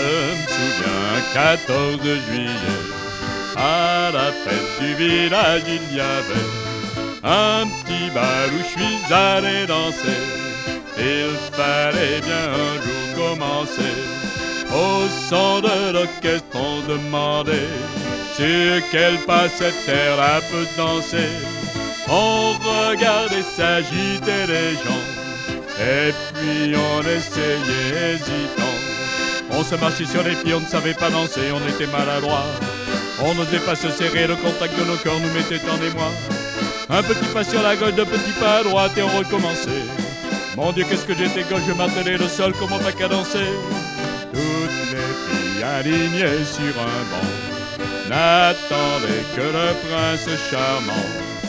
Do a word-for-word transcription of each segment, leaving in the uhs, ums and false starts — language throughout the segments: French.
Je me souviens, quatorze juillet, à la fête du village, il y avait un petit bal où je suis allé danser. Il fallait bien un jour commencer. Au son de l'orchestre, on demandait sur quel pas cette terre-là peut danser. On regardait s'agiter les gens, et puis on essayait hésitant. On se marchait sur les pieds, on ne savait pas danser, on était maladroits. On n'osait pas se serrer, le contact de nos corps nous mettait en émoi. Un petit pas sur la gauche, deux petits pas à droite et on recommençait. Mon Dieu, qu'est-ce que j'étais gauche, je martelais le sol comme on pas qu'à danser. Toutes les filles alignées sur un banc n'attendaient que le prince charmant.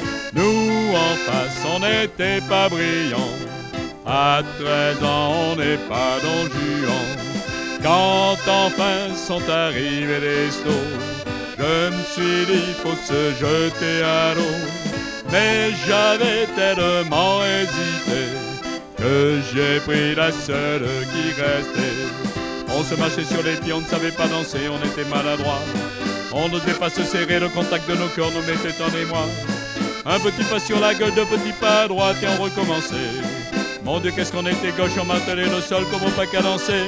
Nous en face, on n'était pas brillants. À treize ans, on n'est pas Don Juan. Quand enfin sont arrivés les slows, je me suis dit, faut se jeter à l'eau. Mais j'avais tellement hésité que j'ai pris la seule qui restait. On se marchait sur les pieds, on ne savait pas danser, on était maladroits. On n'osait pas se serrer, le contact de nos corps nous mettait en émoi. Un petit pas sur la gauche, deux petits pas à droite et on recommençait. Mon Dieu, qu'est-ce qu'on était gauche, on martelait le sol comme au pas qu'à danser.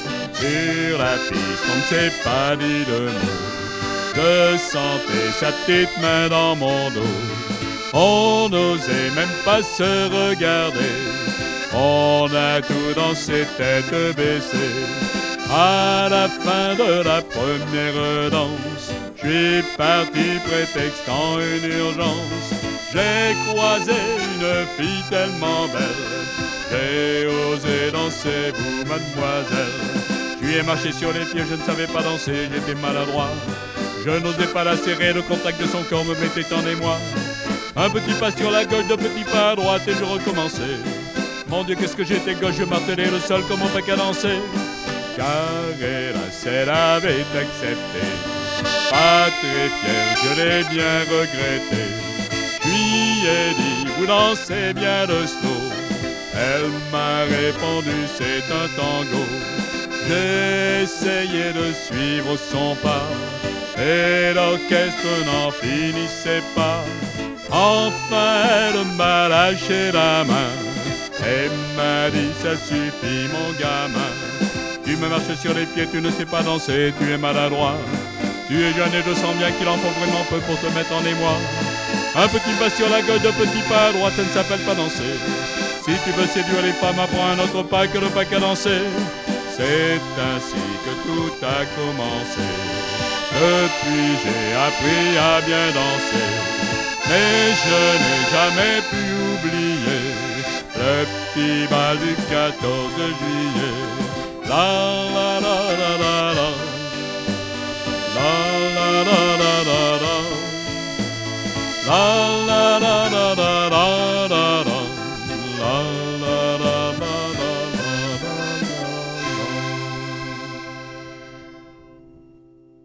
Sur la piste, on ne s'est pas dit de mots. Je sentais sa petite main dans mon dos. On n'osait même pas se regarder. On a tout dansé tête baissée. À la fin de la première danse, je suis parti prétextant une urgence. J'ai croisé une fille tellement belle, j'ai osé danser vous, mademoiselle. Je lui ai marché sur les pieds, je ne savais pas danser, j'étais maladroit. Je n'osais pas la serrer, le contact de son corps me mettait en émoi. Un petit pas sur la gauche, deux petits pas à droite et je recommençais. Mon Dieu, qu'est-ce que j'étais gauche, je martelais le sol comme on pas qu'à danser. Car hélas, elle avait accepté. Pas très fier, je l'ai bien regretté. Je lui ai dit, vous dansez bien le slow. Elle m'a répondu, c'est un tango. J'ai essayé de suivre son pas et l'orchestre n'en finissait pas. Enfin, elle m'a lâché la main et m'a dit, ça suffit mon gamin. Tu me marches sur les pieds, tu ne sais pas danser, tu es maladroit. Tu es jeune et je sens bien qu'il en faut vraiment peu pour te mettre en émoi. Un petit pas sur la gauche, deux petits pas à droite, ça ne s'appelle pas danser. Si tu veux séduire les femmes, apprends un autre pas que le pas qu'à danser. C'est ainsi que tout a commencé. Depuis j'ai appris à bien danser, mais je n'ai jamais pu oublier le petit bal du quatorze juillet. La la la la la la, la la la la la la, la